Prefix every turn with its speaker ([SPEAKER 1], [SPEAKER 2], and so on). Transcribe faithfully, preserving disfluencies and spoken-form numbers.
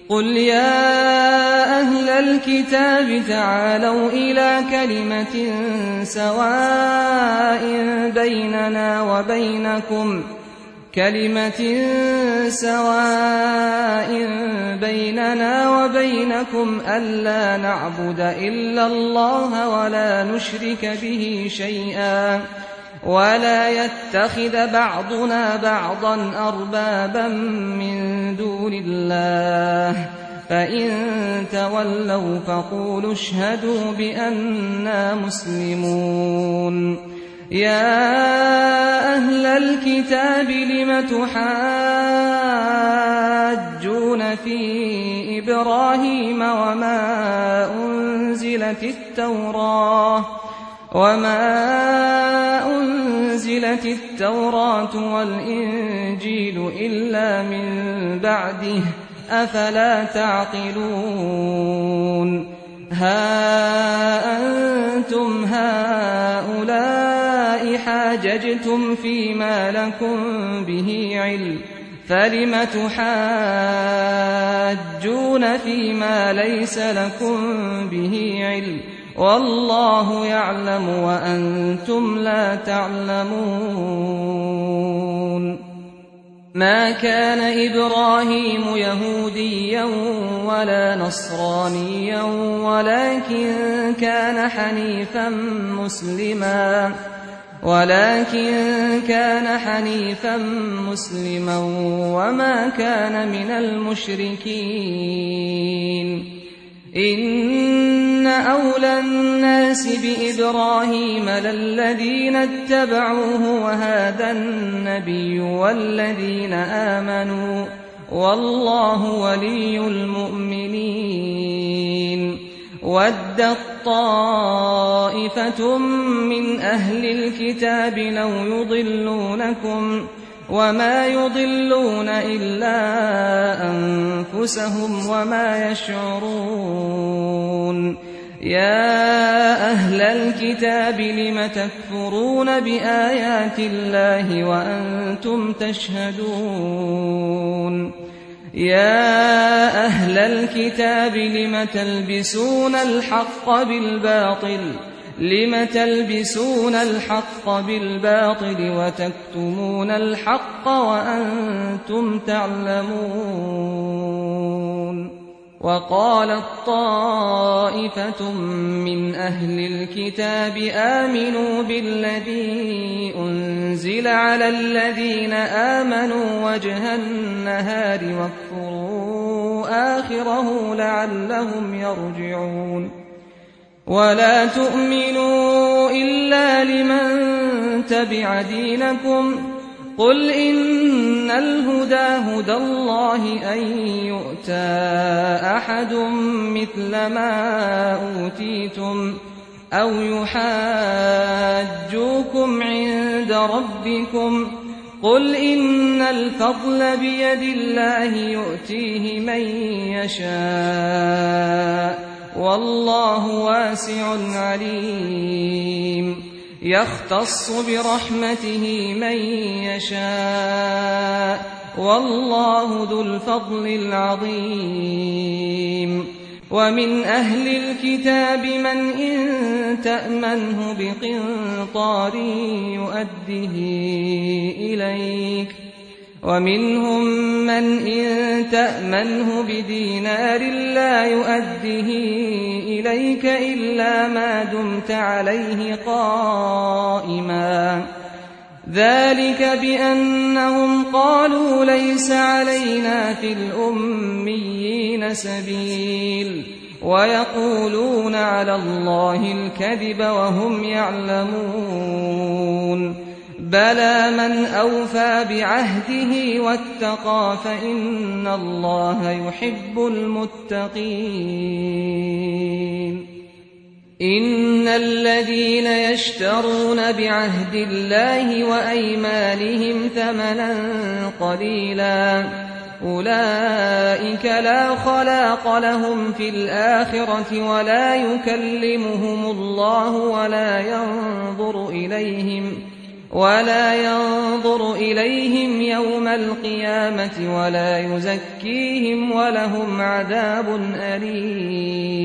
[SPEAKER 1] قل يا أهل الكتاب تعالوا إلى كلمة سواء بيننا وبينكم كلمة سواء بيننا وبينكم ألا نعبد إلا الله ولا نشرك به شيئا ولا يتخذ بعضنا بعضا أربابا من دون الله فإن تولوا فقولوا اشهدوا بأننا مسلمون يا أهل الكتاب لم تحاجون في إبراهيم وما أنزلت التوراة وما أنزلت التوراة والإنجيل إلا من بعده أفلا تعقلون ها أنتم هؤلاء حاججتم فيما لكم به علم فلم تحاجون فيما ليس لكم به علم والله يعلم وأنتم لا تعلمون ما كان إبراهيم يهوديا ولا نصرانيا ولكن كان حنيفا مسلما ولكن كان حنيفا مسلما وما كان من المشركين إن أولى الناس بإبراهيم للذين اتبعوه وهذا النبي والذين آمنوا والله ولي المؤمنين ودت طائفة من أهل الكتاب لو يضلونكم وما يضلون إلا أنفسهم وما يشعرون يا أهل الكتاب لم تكفرون بآيات الله وأنتم تشهدون يا أهل الكتاب لم تلبسون الحق بالباطل لم تلبسون الحق بالباطل وتكتمون الحق وأنتم تعلمون وقالت طائفة من أهل الكتاب آمنوا بالذي أنزل على الذين آمنوا وجه النهار واكفروا آخره لعلهم يرجعون ولا تؤمنوا إلا لمن تبع دينكم قل إن الهدى هدى الله أن يؤتى أحد مثل ما أوتيتم أو يحاجوكم عند ربكم قل إن الفضل بيد الله يؤتيه من يشاء والله واسع عليم يختص برحمته من يشاء والله ذو الفضل العظيم ومن أهل الكتاب من إن تأمنه بقنطار يؤده إليك ومنهم من إن تأمنه بدينار لا يؤده إليك إلا ما دمت عليه قائما ذلك بأنهم قالوا ليس علينا في الأميين سبيل ويقولون على الله الكذب وهم يعلمون بلى من أوفى بعهده واتقى فإن الله يحب المتقين إن الذين يشترون بعهد الله وأيمانهم ثمنا قليلا أولئك لا خلاق لهم في الآخرة ولا يكلمهم الله ولا ينظر إليهم ولا ينظر إليهم يوم القيامة ولا يزكيهم ولهم عذاب أليم.